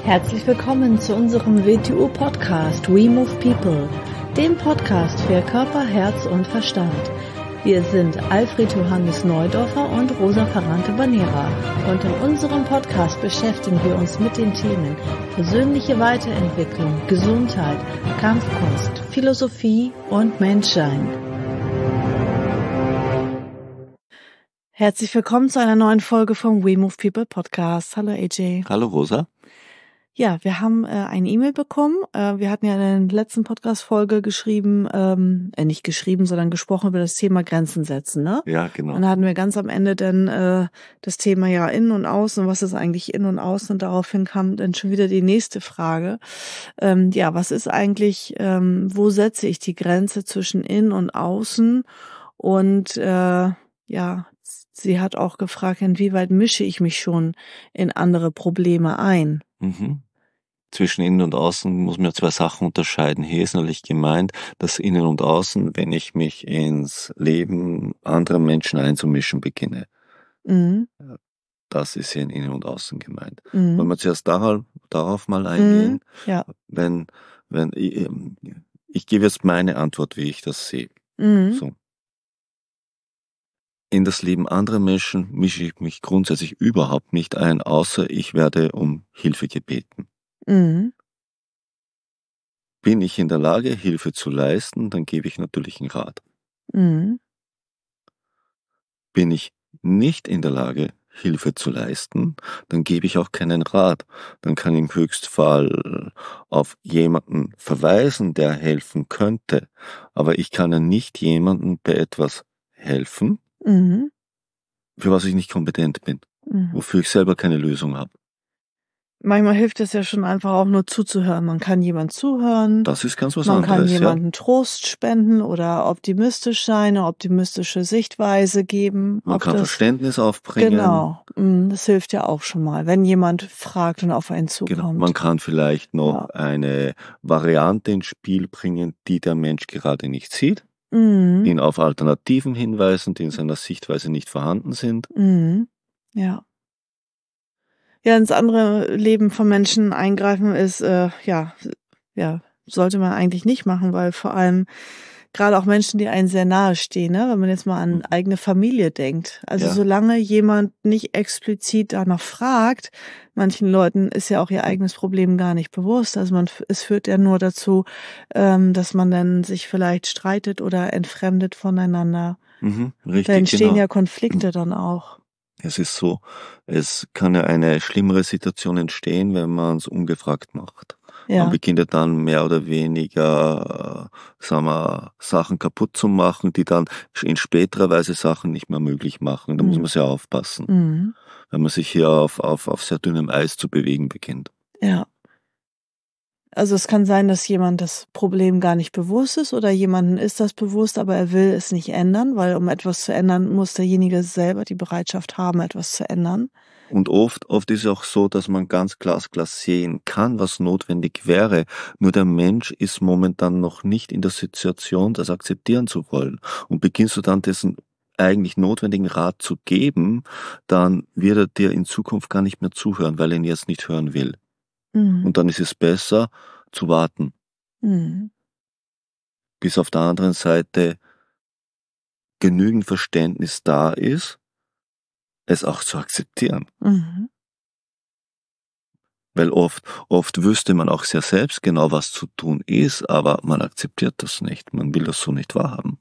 Herzlich willkommen zu unserem WTU-Podcast We Move People, dem Podcast für Körper, Herz und Verstand. Wir sind Alfred Johannes Neudorfer und Rosa Ferrante-Banera und in unserem Podcast beschäftigen wir uns mit den Themen persönliche Weiterentwicklung, Gesundheit, Kampfkunst, Philosophie und Menschsein. Herzlich willkommen zu einer neuen Folge vom We Move People Podcast. Hallo AJ. Hallo Rosa. Ja, wir haben eine E-Mail bekommen. Wir hatten ja in der letzten Podcast-Folge nicht geschrieben, sondern gesprochen über das Thema Grenzen setzen, ne? Ja, genau. Und da hatten wir ganz am Ende dann das Thema ja Innen und Außen. Was ist eigentlich Innen und Außen? Und daraufhin kam dann schon wieder die nächste Frage. Was ist eigentlich, wo setze ich die Grenze zwischen Innen und Außen? Und sie hat auch gefragt, inwieweit mische ich mich schon in andere Probleme ein? Zwischen Innen und Außen muss man zwei Sachen unterscheiden. Hier ist natürlich gemeint, dass Innen und Außen, wenn ich mich ins Leben anderer Menschen einzumischen beginne. Mhm. Das ist hier in Innen und Außen gemeint. Mhm. Wollen wir zuerst darauf mal eingehen? Ja. Wenn ich gebe jetzt meine Antwort, wie ich das sehe. So. In das Leben anderer Menschen mische ich mich grundsätzlich überhaupt nicht ein, außer ich werde um Hilfe gebeten. Mhm. Bin ich in der Lage, Hilfe zu leisten, dann gebe ich natürlich einen Rat. Mhm. Bin ich nicht in der Lage, Hilfe zu leisten, dann gebe ich auch keinen Rat. Dann kann ich im Höchstfall auf jemanden verweisen, der helfen könnte. Aber ich kann ja nicht jemandem bei etwas helfen, für was ich nicht kompetent bin, wofür ich selber keine Lösung habe. Manchmal hilft es ja schon einfach auch nur zuzuhören. Man kann jemand zuhören. Das ist ganz was Man anderes. kann jemandem Trost spenden oder optimistisch sein, eine optimistische Sichtweise geben. Man kann Verständnis aufbringen. Genau, das hilft ja auch schon mal, wenn jemand fragt und auf einen zukommt. Genau. Man kann vielleicht noch eine Variante ins Spiel bringen, die der Mensch gerade nicht sieht. Ihn auf Alternativen hinweisen, die in seiner Sichtweise nicht vorhanden sind. Ja. Ja, ins andere Leben von Menschen eingreifen ist, sollte man eigentlich nicht machen, weil vor allem gerade auch Menschen, die einem sehr nahe stehen, ne, wenn man jetzt mal an eigene Familie denkt. Also solange jemand nicht explizit danach fragt, manchen Leuten ist ja auch ihr eigenes Problem gar nicht bewusst. Also es führt ja nur dazu, dass man dann sich vielleicht streitet oder entfremdet voneinander. Richtig, Da entstehen ja Konflikte dann auch. Es ist so, es kann ja eine schlimmere Situation entstehen, wenn man es ungefragt macht. Ja. Man beginnt ja dann mehr oder weniger, Sachen kaputt zu machen, die dann in späterer Weise Sachen nicht mehr möglich machen. Da muss man sehr aufpassen, wenn man sich hier auf sehr dünnem Eis zu bewegen beginnt. Ja. Also es kann sein, dass jemand das Problem gar nicht bewusst ist oder jemandem ist das bewusst, aber er will es nicht ändern, weil um etwas zu ändern, muss derjenige selber die Bereitschaft haben, etwas zu ändern. Und oft ist es auch so, dass man ganz glasklar sehen kann, was notwendig wäre. Nur der Mensch ist momentan noch nicht in der Situation, das akzeptieren zu wollen. Und beginnst du dann dessen eigentlich notwendigen Rat zu geben, dann wird er dir in Zukunft gar nicht mehr zuhören, weil er ihn jetzt nicht hören will. Und dann ist es besser zu warten, bis auf der anderen Seite genügend Verständnis da ist, es auch zu akzeptieren. Weil oft wüsste man auch sehr selbst genau, was zu tun ist, aber man akzeptiert das nicht. Man will das so nicht wahrhaben.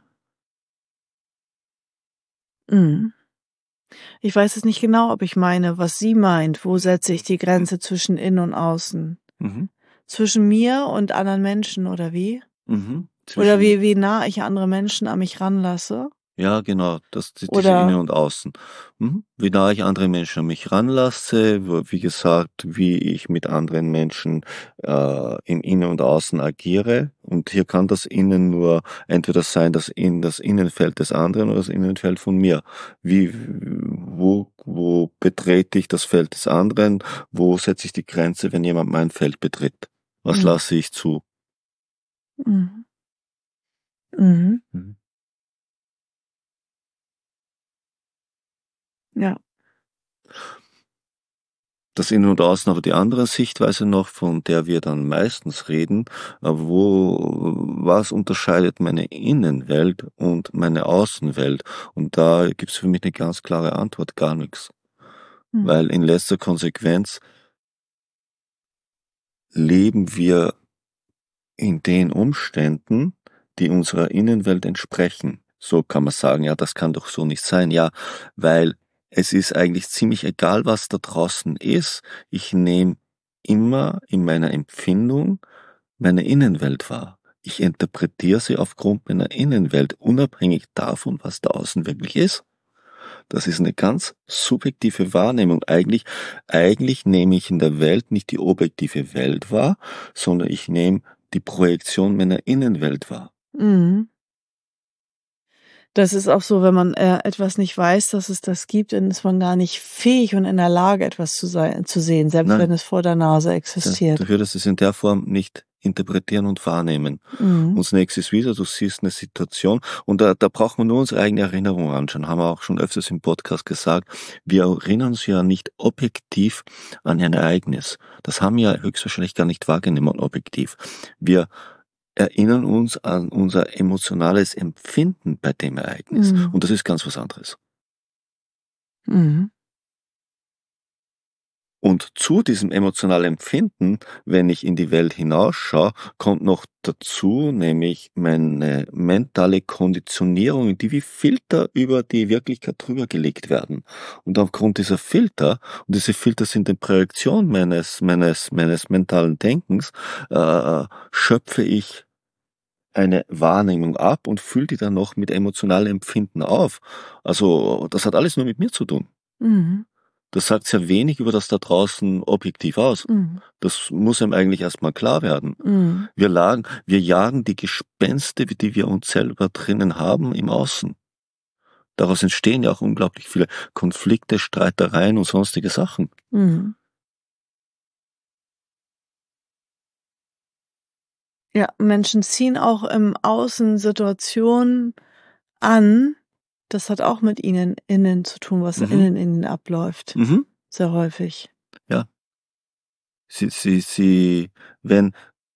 Ich weiß es nicht genau, ob ich meine, was sie meint. Wo setze ich die Grenze zwischen Innen und Außen? Zwischen mir und anderen Menschen oder wie? Oder wie nah ich andere Menschen an mich ranlasse? Ja, genau, das diese Innen und Außen. Wie nah ich andere Menschen an mich ranlasse, wie gesagt, wie ich mit anderen Menschen im Innen und Außen agiere. Und hier kann das Innen nur entweder sein, das Innenfeld des anderen oder das Innenfeld von mir. Wo betrete ich das Feld des anderen? Wo setze ich die Grenze, wenn jemand mein Feld betritt? Was lasse ich zu? Ja. Das Innen und Außen, aber die andere Sichtweise noch, von der wir dann meistens reden, was unterscheidet meine Innenwelt und meine Außenwelt? Und da gibt es für mich eine ganz klare Antwort: gar nichts. Weil in letzter Konsequenz leben wir in den Umständen, die unserer Innenwelt entsprechen. So kann man sagen, ja, das kann doch so nicht sein. Ja, weil es ist eigentlich ziemlich egal, was da draußen ist. Ich nehme immer in meiner Empfindung meine Innenwelt wahr. Ich interpretiere sie aufgrund meiner Innenwelt, unabhängig davon, was da außen wirklich ist. Das ist eine ganz subjektive Wahrnehmung. Eigentlich nehme ich in der Welt nicht die objektive Welt wahr, sondern ich nehme die Projektion meiner Innenwelt wahr. Mhm. Das ist auch so, wenn man etwas nicht weiß, dass es das gibt, dann ist man gar nicht fähig und in der Lage, etwas zu sehen, selbst Nein. wenn es vor der Nase existiert. Du würdest es in der Form nicht interpretieren und wahrnehmen. Und das nächste ist wieder, du siehst eine Situation und da braucht man nur unsere eigene Erinnerung anschauen, haben wir auch schon öfters im Podcast gesagt. Wir erinnern uns ja nicht objektiv an ein Ereignis. Das haben wir höchstwahrscheinlich gar nicht wahrgenommen objektiv. Wir erinnern uns an unser emotionales Empfinden bei dem Ereignis. Und das ist ganz was anderes. Und zu diesem emotionalen Empfinden, wenn ich in die Welt hinausschaue, kommt noch dazu, nämlich meine mentale Konditionierung, die wie Filter über die Wirklichkeit drüber gelegt werden. Und aufgrund dieser Filter, und diese Filter sind eine Projektion meines mentalen Denkens, schöpfe ich eine Wahrnehmung ab und fülle die dann noch mit emotionalem Empfinden auf. Also das hat alles nur mit mir zu tun. Das sagt sehr wenig über das da draußen objektiv aus. Das muss einem eigentlich erstmal klar werden. Wir jagen die Gespenste, die wir uns selber drinnen haben, im Außen. Daraus entstehen ja auch unglaublich viele Konflikte, Streitereien und sonstige Sachen. Ja, Menschen ziehen auch im Außen Situationen an. Das hat auch mit ihnen innen zu tun, was innen in ihnen abläuft. Sehr häufig. Ja. Wenn,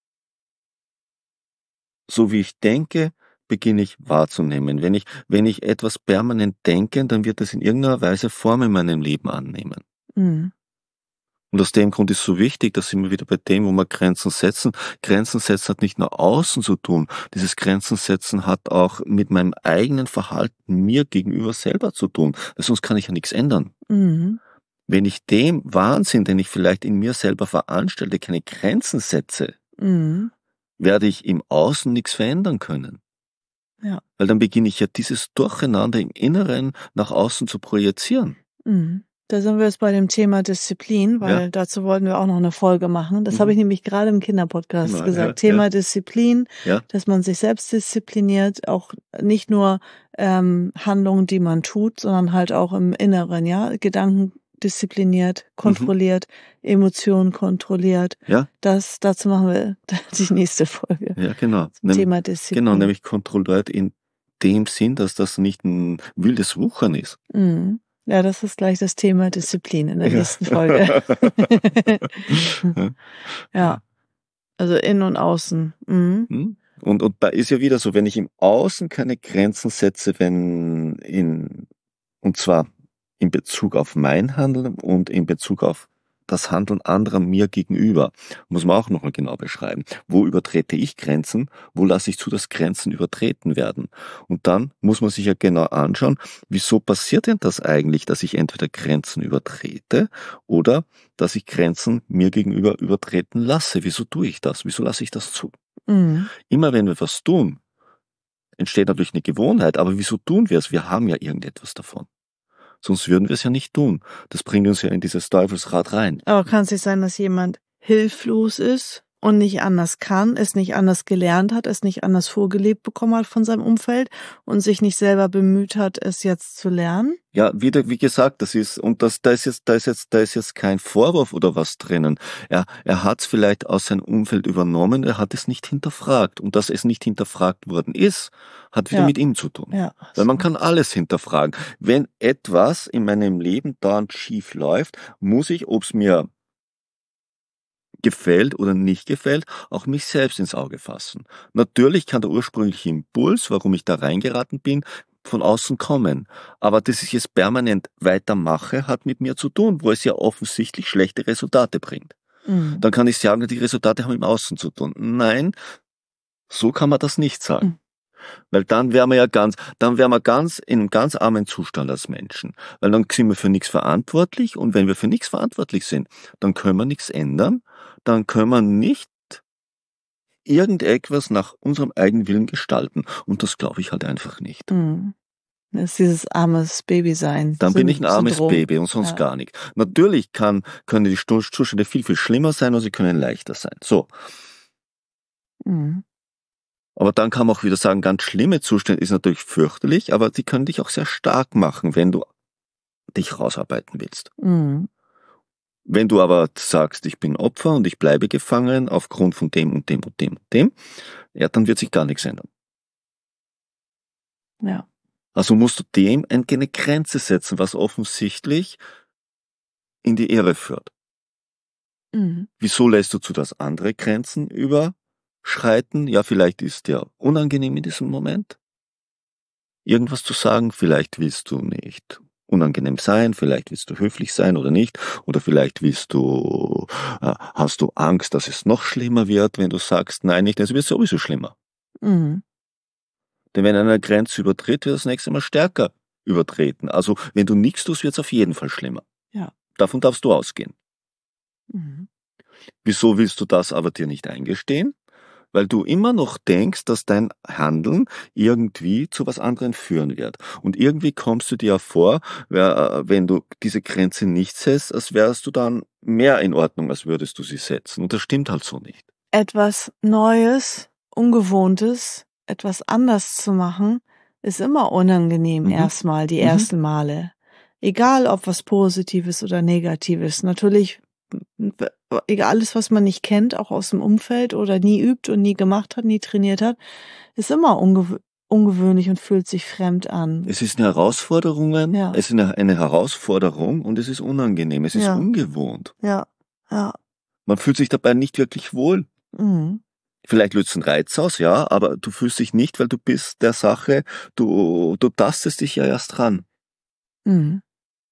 so wie ich denke, beginne ich wahrzunehmen. Wenn ich etwas permanent denke, dann wird es in irgendeiner Weise Form in meinem Leben annehmen. Und aus dem Grund ist es so wichtig, dass sind wir wieder bei dem, wo wir Grenzen setzen. Grenzen setzen hat nicht nur außen zu tun. Dieses Grenzen setzen hat auch mit meinem eigenen Verhalten mir gegenüber selber zu tun. Weil sonst kann ich ja nichts ändern. Wenn ich dem Wahnsinn, den ich vielleicht in mir selber veranstalte, keine Grenzen setze, werde ich im Außen nichts verändern können. Ja. Weil dann beginne ich ja dieses Durcheinander im Inneren nach außen zu projizieren. Da sind wir jetzt bei dem Thema Disziplin, weil dazu wollten wir auch noch eine Folge machen. Das habe ich nämlich gerade im Kinderpodcast gesagt. Thema Disziplin, dass man sich selbst diszipliniert, auch nicht nur Handlungen, die man tut, sondern halt auch im Inneren, Gedanken diszipliniert, kontrolliert, Emotionen kontrolliert. Dazu machen wir die nächste Folge. Ja, genau. Thema Disziplin. Genau, nämlich kontrolliert in dem Sinn, dass das nicht ein wildes Wuchern ist. Ja, das ist gleich das Thema Disziplin in der nächsten Folge. Ja, also innen und außen. Und da ist ja wieder so, wenn ich im Außen keine Grenzen setze, und zwar in Bezug auf mein Handeln und in Bezug auf das Handeln anderer mir gegenüber, muss man auch nochmal genau beschreiben. Wo übertrete ich Grenzen? Wo lasse ich zu, dass Grenzen übertreten werden? Und dann muss man sich ja genau anschauen, wieso passiert denn das eigentlich, dass ich entweder Grenzen übertrete oder dass ich Grenzen mir gegenüber übertreten lasse? Wieso tue ich das? Wieso lasse ich das zu? Immer wenn wir was tun, entsteht natürlich eine Gewohnheit, aber wieso tun wir es? Wir haben ja irgendetwas davon. Sonst würden wir es ja nicht tun. Das bringt uns ja in dieses Teufelsrad rein. Aber kann es nicht sein, dass jemand hilflos ist und nicht anders kann, es nicht anders gelernt hat, es nicht anders vorgelebt bekommen hat von seinem Umfeld und sich nicht selber bemüht hat, es jetzt zu lernen? Ja, wie gesagt, da ist jetzt kein Vorwurf oder was drinnen. Er hat es vielleicht aus seinem Umfeld übernommen, er hat es nicht hinterfragt. Und dass es nicht hinterfragt worden ist, hat wieder mit ihm zu tun. Ja. Weil man kann alles hinterfragen. Wenn etwas in meinem Leben dauernd schief läuft, muss ich, ob es mir gefällt oder nicht gefällt, auch mich selbst ins Auge fassen. Natürlich kann der ursprüngliche Impuls, warum ich da reingeraten bin, von außen kommen. Aber dass ich es permanent weitermache, hat mit mir zu tun, wo es ja offensichtlich schlechte Resultate bringt. Mhm. Dann kann ich sagen, die Resultate haben mit dem Außen zu tun. Nein, so kann man das nicht sagen. Mhm. Weil dann wären wir ganz in einem ganz armen Zustand als Menschen. Weil dann sind wir für nichts verantwortlich und wenn wir für nichts verantwortlich sind, dann können wir nichts ändern, dann können wir nicht irgendetwas nach unserem eigenen Willen gestalten. Und das glaube ich halt einfach nicht. Mhm. Das ist dieses armes Baby sein. Dann bin ich ein armes Syndrom. Baby und sonst Ja. gar nicht. Natürlich können die Zustände viel, viel schlimmer sein oder sie können leichter sein. So. Mhm. Aber dann kann man auch wieder sagen, ganz schlimme Zustände ist natürlich fürchterlich, aber die können dich auch sehr stark machen, wenn du dich rausarbeiten willst. Mhm. Wenn du aber sagst, ich bin Opfer und ich bleibe gefangen aufgrund von dem und dem und dem und dem, ja, dann wird sich gar nichts ändern. Ja. Also musst du dem eine Grenze setzen, was offensichtlich in die Irre führt. Mhm. Wieso lässt du zu das andere Grenzen überschreiten? Ja, vielleicht ist dir unangenehm in diesem Moment, irgendwas zu sagen, vielleicht willst du nicht unangenehm sein, vielleicht willst du höflich sein oder nicht, oder vielleicht hast du Angst, dass es noch schlimmer wird, wenn du sagst, nein, nicht, es wird sowieso schlimmer. Mhm. Denn wenn einer Grenze übertritt, wird das nächste Mal stärker übertreten. Also wenn du nichts tust, wird es auf jeden Fall schlimmer. Ja. Davon darfst du ausgehen. Mhm. Wieso willst du das aber dir nicht eingestehen? Weil du immer noch denkst, dass dein Handeln irgendwie zu was anderem führen wird. Und irgendwie kommst du dir vor, wenn du diese Grenze nicht setzt, als wärst du dann mehr in Ordnung, als würdest du sie setzen. Und das stimmt halt so nicht. Etwas Neues, Ungewohntes, etwas anders zu machen, ist immer unangenehm erstmal, die ersten Male. Egal, ob was Positives oder Negatives. Natürlich, egal, alles, was man nicht kennt, auch aus dem Umfeld oder nie übt und nie gemacht hat, nie trainiert hat, ist immer ungewöhnlich und fühlt sich fremd an. Es ist eine Herausforderung, Ja. es ist eine Herausforderung und es ist unangenehm, es ist Ja. ungewohnt. Ja, ja. Man fühlt sich dabei nicht wirklich wohl. Mhm. Vielleicht löst es einen Reiz aus, ja, aber du fühlst dich nicht, weil du bist der Sache, du tastest dich ja erst ran. Mhm.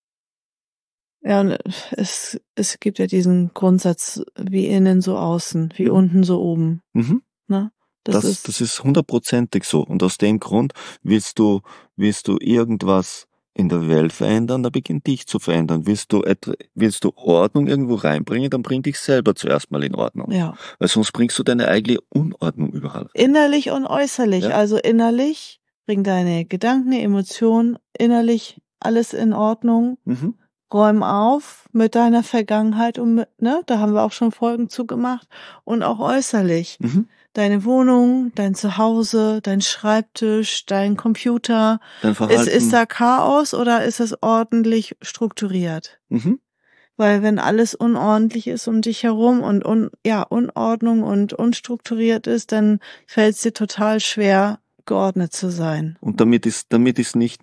Ja, und es gibt ja diesen Grundsatz, wie innen so außen, wie unten so oben. Mhm. Ne? Das ist 100%ig so. Und aus dem Grund willst du irgendwas in der Welt verändern, dann beginn dich zu verändern. Willst du Ordnung irgendwo reinbringen, dann bring dich selber zuerst mal in Ordnung. Ja. Weil sonst bringst du deine eigene Unordnung überall. Innerlich und äußerlich. Ja. Also innerlich bring deine Gedanken, Emotionen, innerlich alles in Ordnung. Mhm. Räum auf mit deiner Vergangenheit und da haben wir auch schon Folgen zugemacht. Und auch äußerlich. Mhm. Deine Wohnung, dein Zuhause, dein Schreibtisch, dein Computer. Dein Verhalten. Ist da Chaos oder ist es ordentlich strukturiert? Mhm. Weil wenn alles unordentlich ist um dich herum und Unordnung und unstrukturiert ist, dann fällt es dir total schwer, geordnet zu sein. Und damit ist nicht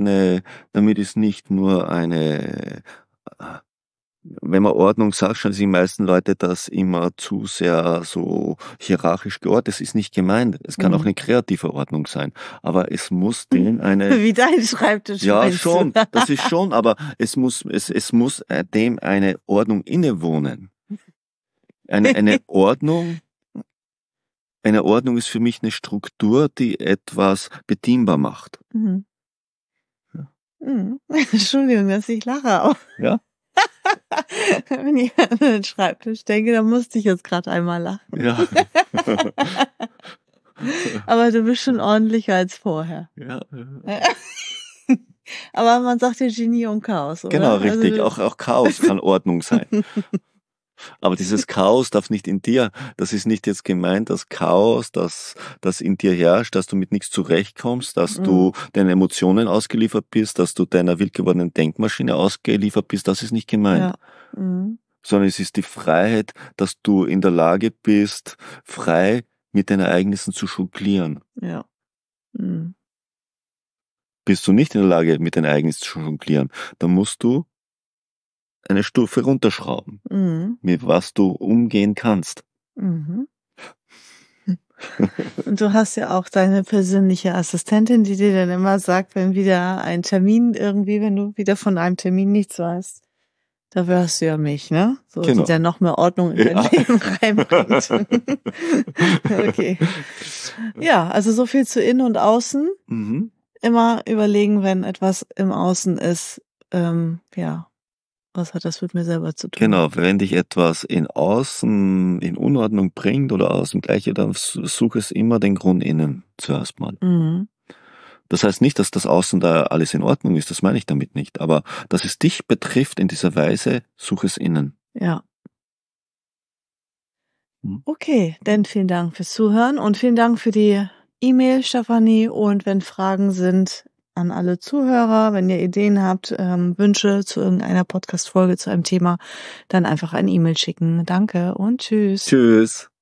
nur eine, wenn man Ordnung sagt, schauen sich die meisten Leute das immer zu sehr so hierarchisch geordnet. Das ist nicht gemeint. Es kann auch eine kreative Ordnung sein. Aber es muss dem eine... Wie dein Schreibtisch. Ja, schon. Das ist schon, aber es muss dem eine Ordnung innewohnen. Eine Ordnung ist für mich eine Struktur, die etwas bedienbar macht. Mhm. Ja. Mhm. Entschuldigung, dass ich lache. Aber Ja? wenn ich an den Schreibtisch denke, dann musste ich jetzt gerade einmal lachen. Ja. Aber du bist schon ordentlicher als vorher. Ja. Aber man sagt ja Genie und Chaos, oder? Genau, richtig. Also Auch Chaos kann Ordnung sein. Aber dieses Chaos darf nicht in dir, das ist nicht jetzt gemeint, das Chaos, das in dir herrscht, dass du mit nichts zurechtkommst, dass du deinen Emotionen ausgeliefert bist, dass du deiner wild gewordenen Denkmaschine ausgeliefert bist, das ist nicht gemeint. Ja. Mhm. Sondern es ist die Freiheit, dass du in der Lage bist, frei mit deinen Ereignissen zu jonglieren. Ja. Mhm. Bist du nicht in der Lage, mit deinen Ereignissen zu jonglieren, dann musst du eine Stufe runterschrauben, Mhm. mit was du umgehen kannst. Mhm. Und du hast ja auch deine persönliche Assistentin, die dir dann immer sagt, wenn wieder ein Termin irgendwie, wenn du wieder von einem Termin nichts weißt. Da hörst du ja mich, ne? So, die Genau. dann noch mehr Ordnung in dein Ja. Leben reinbringt. Okay. Ja, also so viel zu innen und außen. Mhm. Immer überlegen, wenn etwas im Außen ist, ja, was hat das mit mir selber zu tun? Genau, wenn dich etwas in Außen in Unordnung bringt oder aus dem Gleiche, dann such es immer den Grund innen zuerst mal. Mhm. Das heißt nicht, dass das Außen da alles in Ordnung ist, das meine ich damit nicht. Aber dass es dich betrifft in dieser Weise, such es innen. Ja. Hm. Okay, dann vielen Dank fürs Zuhören und vielen Dank für die E-Mail, Stefanie. Und wenn Fragen sind an alle Zuhörer, wenn ihr Ideen habt, Wünsche zu irgendeiner Podcast-Folge, zu einem Thema, dann einfach eine E-Mail schicken. Danke und tschüss. Tschüss.